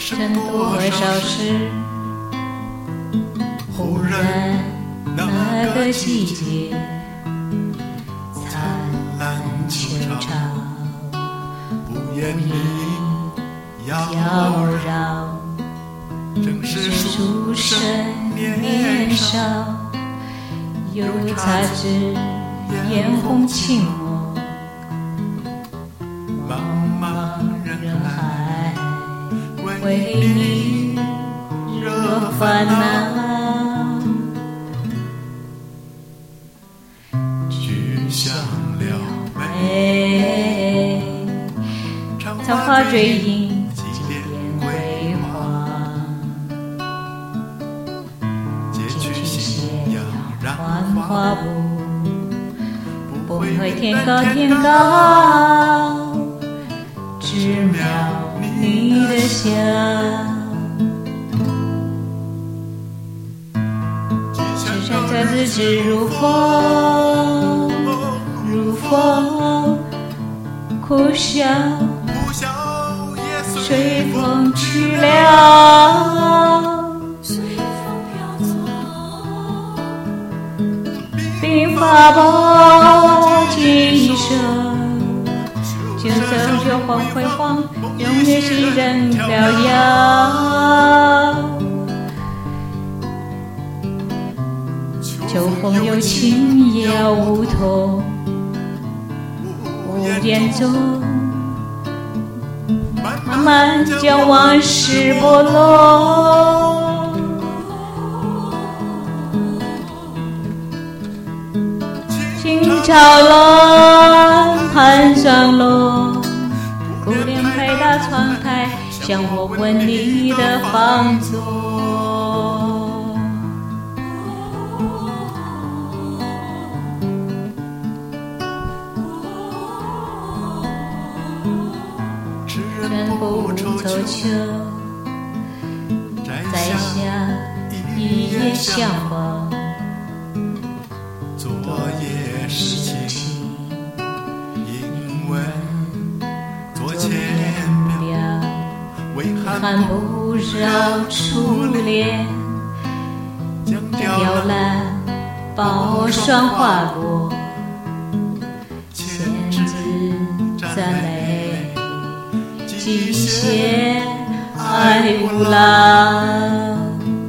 争多少事，忽然那个季节，灿烂秋潮，不言妖娆，正是书生年少，又擦指嫣红轻抹，茫茫人海，为你惹烦恼， 聚香撩眉，草花坠影几点桂花， 截取信仰幻化不会天高天高，只描你的笑。只山在自知如风，如风苦笑，随风去了。鬓发抱紧一手，就走就黄辉煌，永远是人飘摇。秋风有情遥梧桐，无言中慢慢将往事剥落。清朝了，寒霜落，古莲拍打窗台，向我问你的方座。人不走秋，在下一夜相逢， 昨夜事情，因问昨前表，为寒不扰初恋，雕栏宝霜划过，千字赞美，极限爱无郎。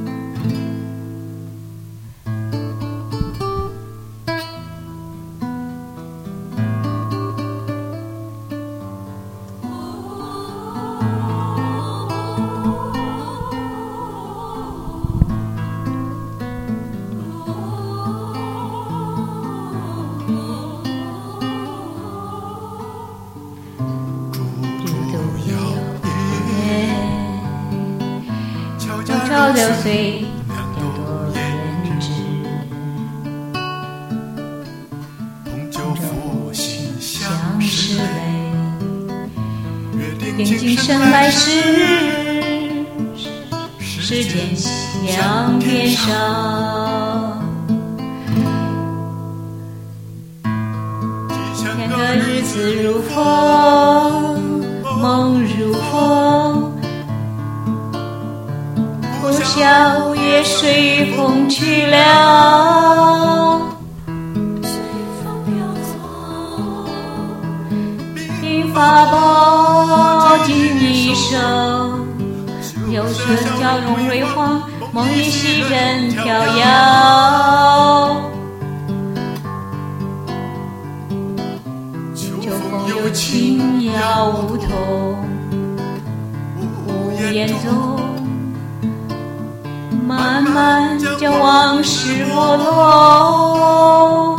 悄流碎两朵胭脂， 同酒负心相是识泪， 约定今生来世，世间相偏少。千个日子如风，梦如风，呼啸也随风去了。鬓发抱紧一手，有色交融蕊黄，梦里袭人飘摇。秋风有情遥梧桐，无言中慢慢将往事剥落。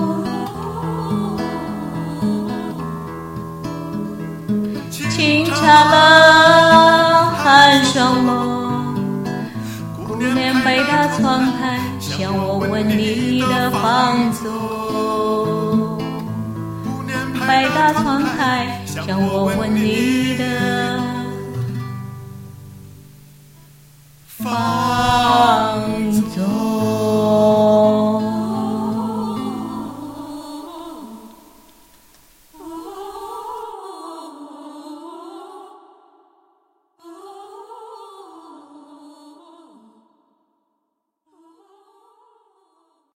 清茶了，寒霜落，古莲拍打窗台，向我问你的方座。拍打窗台，向我问你的方